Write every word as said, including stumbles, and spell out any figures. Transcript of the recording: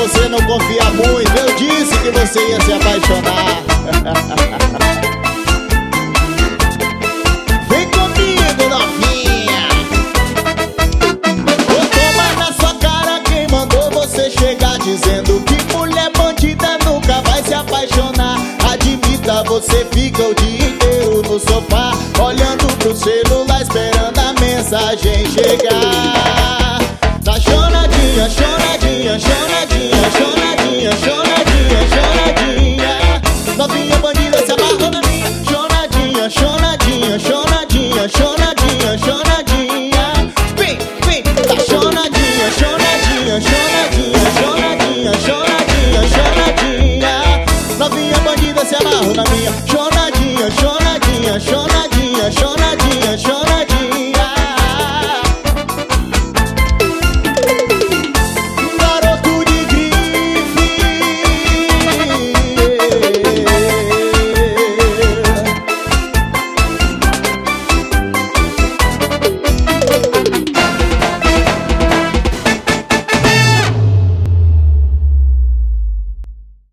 você não confia muito. Eu disse que você ia se apaixonar. Vem comigo, novinha. Vou tomar na sua cara quem mandou você chegar dizendo que mulher bandida nunca vai se apaixonar. Admita, você fica o dia inteiro no sofá olhando pro celular esperando a mensagem chegar.